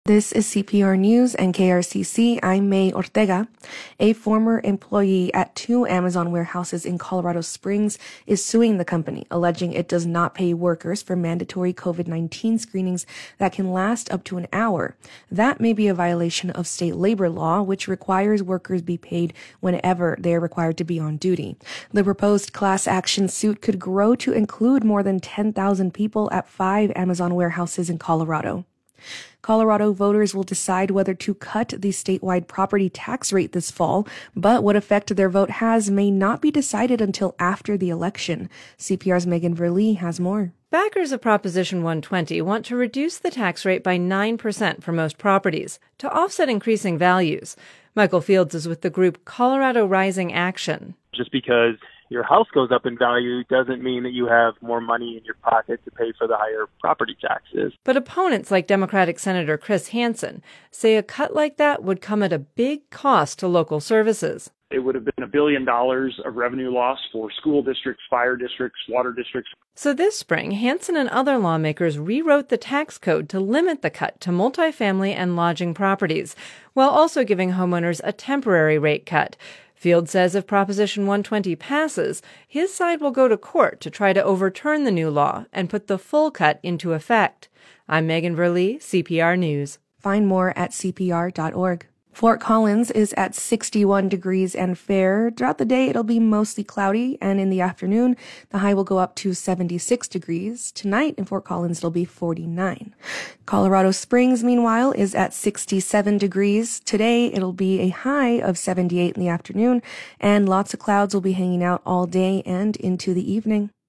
This is CPR News and KRCC. I'm May Ortega. A former employee at 2 Amazon warehouses in Colorado Springs is suing the company, alleging it does not pay workers for mandatory COVID-19 screenings that can last up to an hour. That may be a violation of state labor law, which requires workers be paid whenever they are required to be on duty. The proposed class action suit could grow to include more than 10,000 people at 5 Amazon warehouses in Colorado. Colorado voters will decide whether to cut the statewide property tax rate this fall, but what effect their vote has may not be decided until after the election. CPR's Megan Verlee has more. Backers of Proposition 120 want to reduce the tax rate by 9% for most properties to offset increasing values. Michael Fields is with the group Colorado Rising Action. Just because your house goes up in value doesn't mean that you have more money in your pocket to pay for the higher property taxes. But opponents like Democratic Senator Chris Hansen say a cut like that would come at a big cost to local services. It would have been $1 billion of revenue loss for school districts, fire districts, water districts. So this spring, Hansen and other lawmakers rewrote the tax code to limit the cut to multifamily and lodging properties, while also giving homeowners a temporary rate cut. Field says if Proposition 120 passes, his side will go to court to try to overturn the new law and put the full cut into effect. I'm Megan Verlee, CPR News. Find more at cpr.org. Fort Collins is at 61 degrees and fair. Throughout the day, it'll be mostly cloudy, and in the afternoon, the high will go up to 76 degrees. Tonight in Fort Collins, it'll be 49. Colorado Springs, meanwhile, is at 67 degrees. Today, it'll be a high of 78 in the afternoon, and lots of clouds will be hanging out all day and into the evening.